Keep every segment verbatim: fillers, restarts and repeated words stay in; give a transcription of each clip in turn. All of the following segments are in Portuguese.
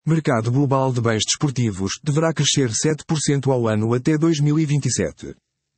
Mercado global de bens desportivos deverá crescer sete por cento ao ano até dois mil e vinte e sete.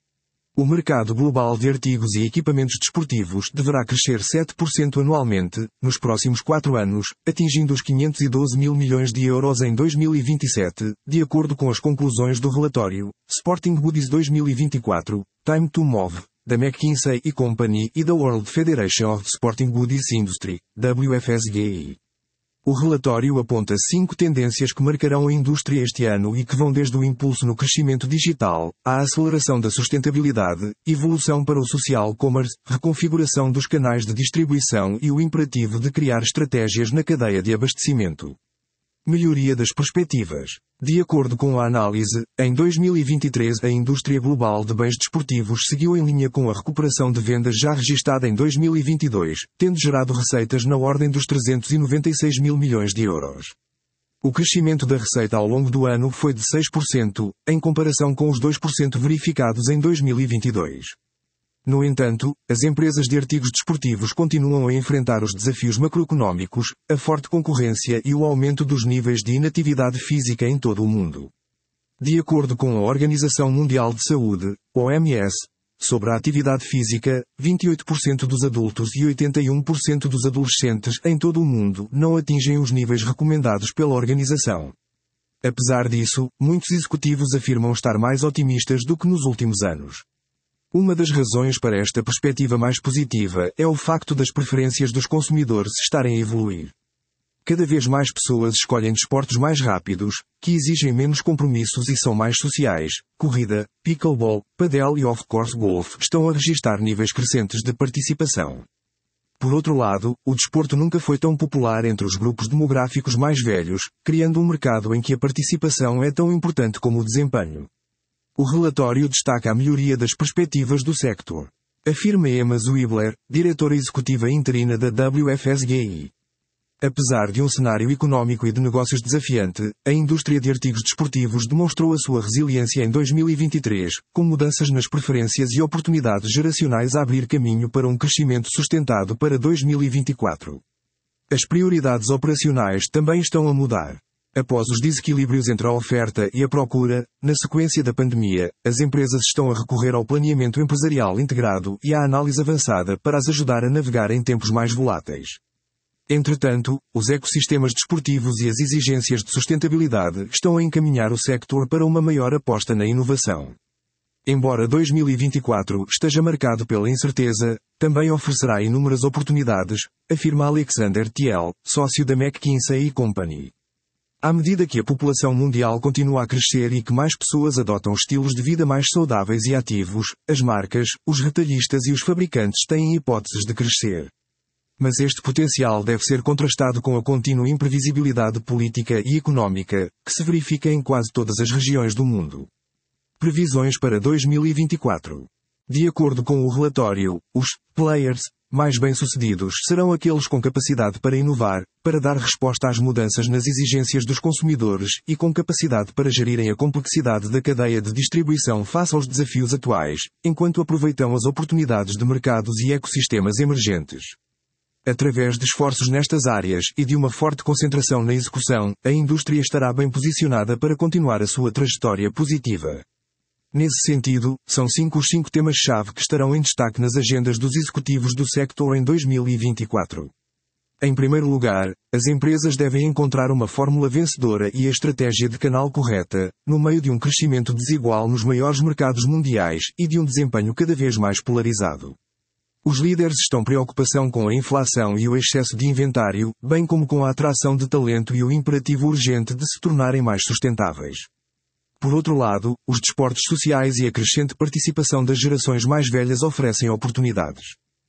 O mercado global de artigos e equipamentos desportivos deverá crescer sete por cento anualmente, nos próximos quatro anos, atingindo os quinhentos e doze mil milhões de euros em dois mil e vinte e sete, de acordo com as conclusões do relatório Sporting Goods dois mil e vinte e quatro, Time to Move, da McKinsey and Company e da World Federation of Sporting Goods Industry, W F S G I. O relatório aponta cinco tendências que marcarão a indústria este ano e que vão desde o impulso no crescimento digital, à aceleração da sustentabilidade, evolução para o social commerce, reconfiguração dos canais de distribuição e o imperativo de criar estratégias na cadeia de abastecimento. Melhoria das perspectivas. De acordo com a análise, em dois mil e vinte e três a indústria global de bens desportivos seguiu em linha com a recuperação de vendas já registada em dois mil e vinte e dois, tendo gerado receitas na ordem dos trezentos e noventa e seis mil milhões de euros. O crescimento da receita ao longo do ano foi de seis por cento, em comparação com os dois por cento verificados em dois mil e vinte e dois. No entanto, as empresas de artigos desportivos continuam a enfrentar os desafios macroeconómicos, a forte concorrência e o aumento dos níveis de inatividade física em todo o mundo. De acordo com a Organização Mundial de Saúde, O M S, sobre a atividade física, vinte e oito por cento dos adultos e oitenta e um por cento dos adolescentes em todo o mundo não atingem os níveis recomendados pela organização. Apesar disso, muitos executivos afirmam estar mais otimistas do que nos últimos anos. Uma das razões para esta perspectiva mais positiva é o facto das preferências dos consumidores estarem a evoluir. Cada vez mais pessoas escolhem desportos mais rápidos, que exigem menos compromissos e são mais sociais. Corrida, pickleball, padel e off-course golf estão a registrar níveis crescentes de participação. Por outro lado, o desporto nunca foi tão popular entre os grupos demográficos mais velhos, criando um mercado em que a participação é tão importante como o desempenho. O relatório destaca a melhoria das perspectivas do sector. Afirma Emma Zwibler, diretora executiva interina da W F S G I. Apesar de um cenário económico e de negócios desafiante, a indústria de artigos desportivos demonstrou a sua resiliência em dois mil e vinte e três, com mudanças nas preferências e oportunidades geracionais a abrir caminho para um crescimento sustentado para dois mil e vinte e quatro. As prioridades operacionais também estão a mudar. Após os desequilíbrios entre a oferta e a procura, na sequência da pandemia, as empresas estão a recorrer ao planeamento empresarial integrado e à análise avançada para as ajudar a navegar em tempos mais voláteis. Entretanto, os ecossistemas desportivos e as exigências de sustentabilidade estão a encaminhar o sector para uma maior aposta na inovação. Embora dois mil e vinte e quatro esteja marcado pela incerteza, também oferecerá inúmeras oportunidades, afirma Alexander Thiel, sócio da McKinsey and Company. À medida que a população mundial continua a crescer e que mais pessoas adotam estilos de vida mais saudáveis e ativos, as marcas, os retalhistas e os fabricantes têm hipóteses de crescer. Mas este potencial deve ser contrastado com a contínua imprevisibilidade política e económica, que se verifica em quase todas as regiões do mundo. Previsões para dois mil e vinte e quatro. De acordo com o relatório, os players mais bem-sucedidos serão aqueles com capacidade para inovar, para dar resposta às mudanças nas exigências dos consumidores e com capacidade para gerirem a complexidade da cadeia de distribuição face aos desafios atuais, enquanto aproveitam as oportunidades de mercados e ecossistemas emergentes. Através de esforços nestas áreas e de uma forte concentração na execução, a indústria estará bem posicionada para continuar a sua trajetória positiva. Nesse sentido, são cinco os cinco temas-chave que estarão em destaque nas agendas dos executivos do sector em dois mil e vinte e quatro. Em primeiro lugar, as empresas devem encontrar uma fórmula vencedora e a estratégia de canal correta, no meio de um crescimento desigual nos maiores mercados mundiais e de um desempenho cada vez mais polarizado. Os líderes estão preocupação com a inflação e o excesso de inventário, bem como com a atração de talento e o imperativo urgente de se tornarem mais sustentáveis. Por outro lado, os desportos sociais e a crescente participação das gerações mais velhas oferecem oportunidades.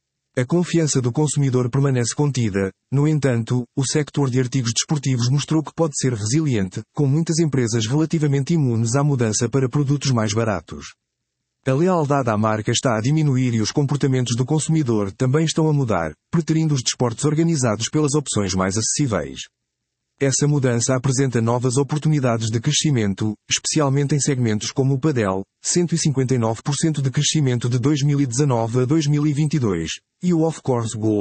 A confiança do consumidor permanece contida, no entanto, o sector de artigos desportivos mostrou que pode ser resiliente, com muitas empresas relativamente imunes à mudança para produtos mais baratos. A lealdade à marca está a diminuir e os comportamentos do consumidor também estão a mudar, preterindo os desportos organizados pelas opções mais acessíveis. Essa mudança apresenta novas oportunidades de crescimento, especialmente em segmentos como o padel, cento e cinquenta e nove por cento de crescimento de dois mil e dezanove a dois mil e vinte e dois, e o off-course golf,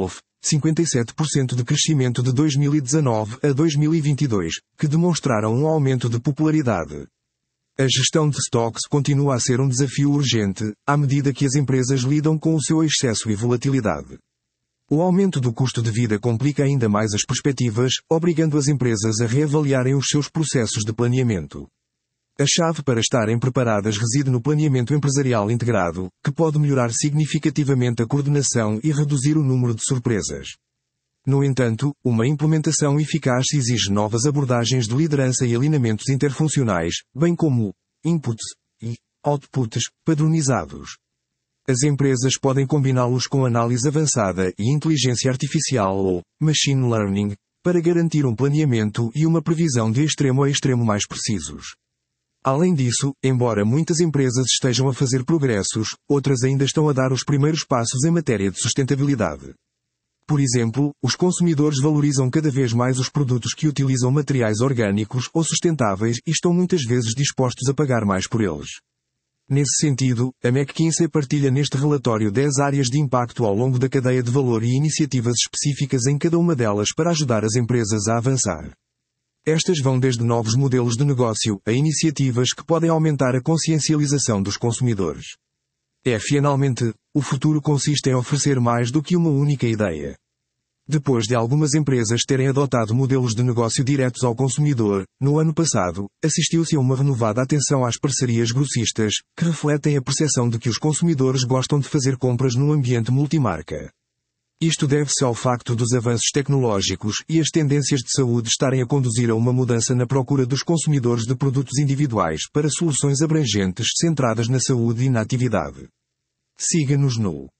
cinquenta e sete por cento de crescimento de dois mil e dezanove a dois mil e vinte e dois, que demonstraram um aumento de popularidade. A gestão de stocks continua a ser um desafio urgente, à medida que as empresas lidam com o seu excesso e volatilidade. O aumento do custo de vida complica ainda mais as perspectivas, obrigando as empresas a reavaliarem os seus processos de planeamento. A chave para estarem preparadas reside no planeamento empresarial integrado, que pode melhorar significativamente a coordenação e reduzir o número de surpresas. No entanto, uma implementação eficaz exige novas abordagens de liderança e alinhamentos interfuncionais, bem como inputs e outputs padronizados. As empresas podem combiná-los com análise avançada e inteligência artificial ou machine learning, para garantir um planeamento e uma previsão de extremo a extremo mais precisos. Além disso, embora muitas empresas estejam a fazer progressos, outras ainda estão a dar os primeiros passos em matéria de sustentabilidade. Por exemplo, os consumidores valorizam cada vez mais os produtos que utilizam materiais orgânicos ou sustentáveis e estão muitas vezes dispostos a pagar mais por eles. Nesse sentido, a McKinsey partilha neste relatório dez áreas de impacto ao longo da cadeia de valor e iniciativas específicas em cada uma delas para ajudar as empresas a avançar. Estas vão desde novos modelos de negócio a iniciativas que podem aumentar a consciencialização dos consumidores. É finalmente, o futuro consiste em oferecer mais do que uma única ideia. Depois de algumas empresas terem adotado modelos de negócio diretos ao consumidor, no ano passado, assistiu-se a uma renovada atenção às parcerias grossistas, que refletem a percepção de que os consumidores gostam de fazer compras num ambiente multimarca. Isto deve-se ao facto dos avanços tecnológicos e as tendências de saúde estarem a conduzir a uma mudança na procura dos consumidores de produtos individuais para soluções abrangentes centradas na saúde e na atividade. Siga-nos no